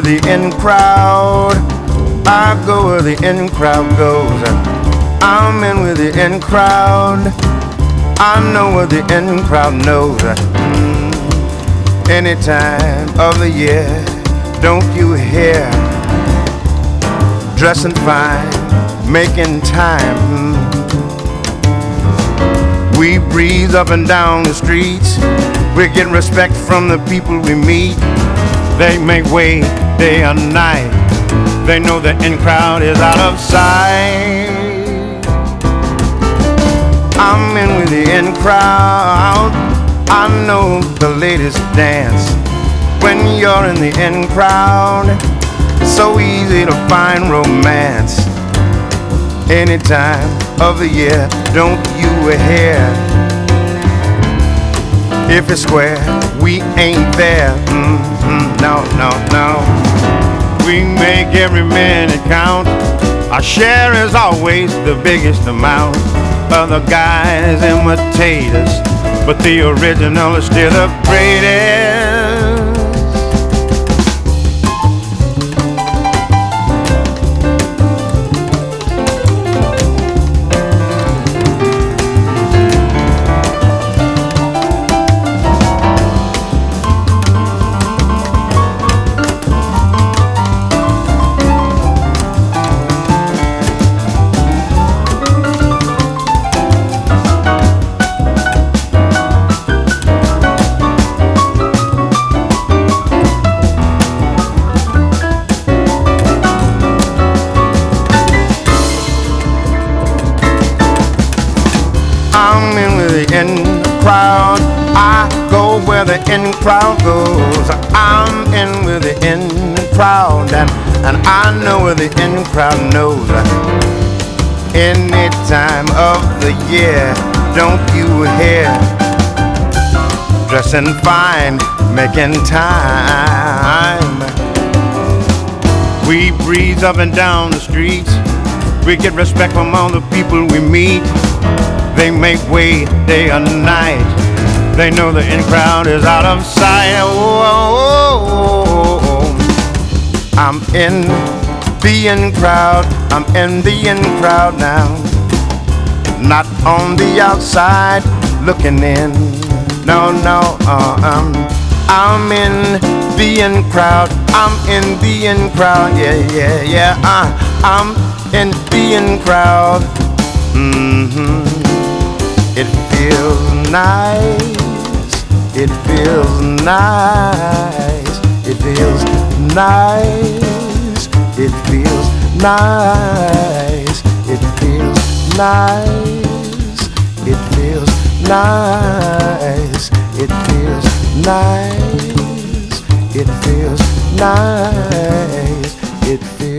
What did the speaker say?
the in crowd. I go where the in crowd goes. I'm in with the in crowd. I know what the in crowd knows. Any time of the year, don't you hear? Dressing fine, making time. We breeze up and down the streets. We're getting respect from the people we meet. They make way day and night. They know the in crowd is out of sight. I'm in with the in crowd. I know the ladies dance when you're in the in crowd. So easy to find romance. Any time of the year, don't you hear? If it's square, we ain't there. No, no, no. We make every minute count. Our share is always the biggest amount. Other guys imitate us, but the original is still the greatest. I'm in with the in crowd. I go where the in crowd goes. I'm in with the in crowd, and I know where the in crowd knows. Any time of the year, don't you hear? Dressing fine, making time. We breeze up and down the streets. We get respect from all the people we meet. They make way day and night. They know the in crowd is out of sight. I'm in the in crowd. I'm in the in crowd now. Not on the outside looking in. No, no, I'm in the in crowd. I'm in the in crowd. Yeah, yeah, yeah. I'm in the in crowd. It feels nice. It feels nice. It feels nice. It feels nice. It feels nice. It feels nice. It feels nice. It feels nice. It feels